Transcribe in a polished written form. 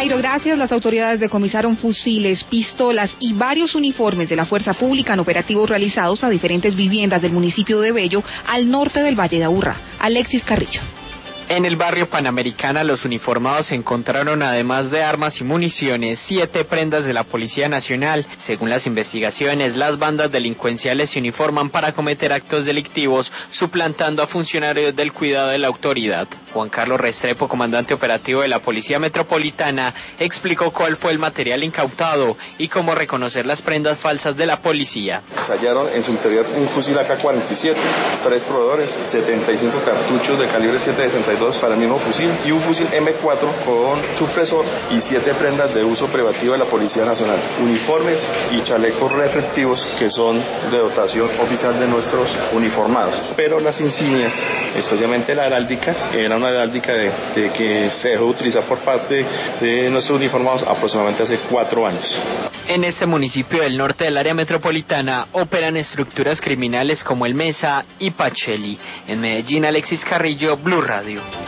Jairo, gracias. Las autoridades decomisaron fusiles, pistolas y varios uniformes de la Fuerza Pública en operativos realizados a diferentes viviendas del municipio de Bello, al norte del Valle de Aburrá. Alexis Carrillo. En el barrio Panamericana, los uniformados encontraron, además de armas y municiones, 7 prendas de la Policía Nacional. Según las investigaciones, las bandas delincuenciales se uniforman para cometer actos delictivos, suplantando a funcionarios del cuidado de la autoridad. Juan Carlos Restrepo, comandante operativo de la Policía Metropolitana, explicó cuál fue el material incautado y cómo reconocer las prendas falsas de la policía. Se hallaron en su interior un fusil AK-47, 3 proveedores, 75 cartuchos de calibre 7.62 para el mismo fusil y un fusil M4 con supresor y 7 prendas de uso privativo de la Policía Nacional, uniformes y chalecos reflectivos que son de dotación oficial de nuestros uniformados. Pero las insignias, especialmente la heráldica, era una heráldica de que se dejó utilizar por parte de nuestros uniformados aproximadamente hace 4 años. En este municipio del norte del área metropolitana operan estructuras criminales como el Mesa y Pacheli. En Medellín, Alexis Carrillo, Blue Radio.